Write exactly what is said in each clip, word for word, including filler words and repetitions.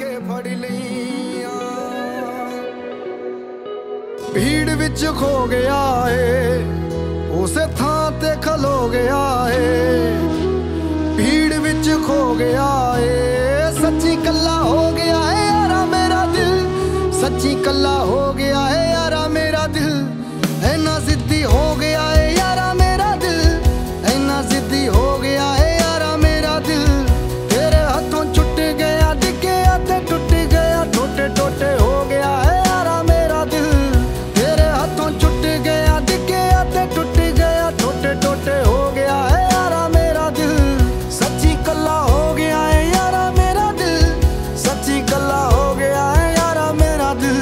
के फड़ लिया। भीड़ विच खो गया है, उसे थां ते खलो गया है। भीड़ विच खो गया है, सच्ची कल्ला हो गया है यारा मेरा दिल। सच्ची कल्ला हो गया है यारा मेरा दिल। ऐना जिद्दी हो गया है यारा मेरा दिल। ऐना जिद्दी हो गया है यारा मेरा दिल। तेरे हाथों छुट गया, डिग गया ते टूट गया, टोटे टोटे हो गया है यारा मेरा दिल। तेरे हाथों छुट गया, डिग गया ते टूट गया, टोटे टोटे हो गया है यारा मेरा दिल। सच्ची कल्ला हो गया है यारा मेरा दिल। सच्ची कल्ला हो गया है यारा मेरा दिल।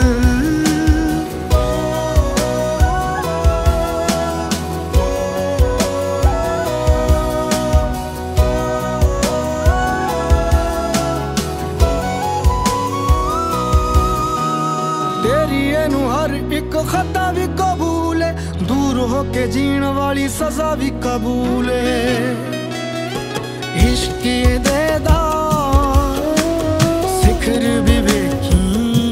तेरी एनू हर एक खता भी कबूल है, दूर होके जीण वाली सजा भी कबूल है। इश्क दे दा सिखर भी वेखी,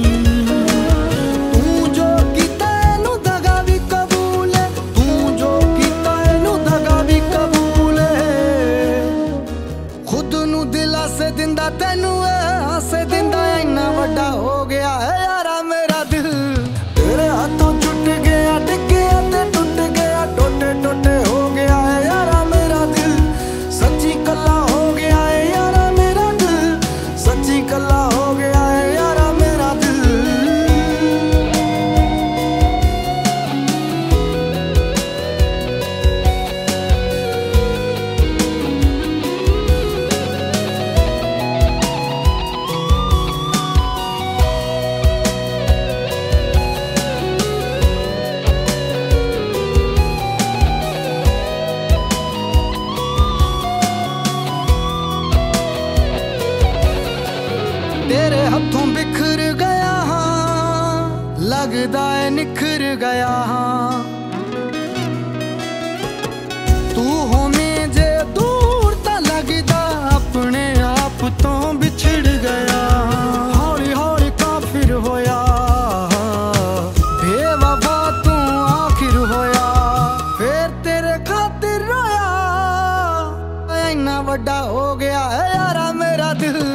तू जो कीता एनू दगा भी कबूल है। तू जो कीता एनू दगा भी कबूल है। खुद नू दिला से दिंदा तैनू हासे दिंदा, इन्ना वड्डा हो गया है यारा मेरा दिल। तेरे हाथों छुट गया, डिग गया ते टूट गया, टोटे टोटे हो गया है यारा मेरा दिल। सच्ची कल्ला हो गया है यारा मेरा दिल। सच्ची कल्ला हो गया है यारा मेरा दिल। तेरे हाथों बिखर गया हाँ, लगदा है निखर गया हाँ। तू होने जे दूर ता लगदा अपने आप तो बिछड़ गया। हौली हौली काफिर होया, बेवफा तू आखिर होया। फिर तेरे खातिर रोया, इन्ना वड्डा हो गया है यारा मेरा दिल।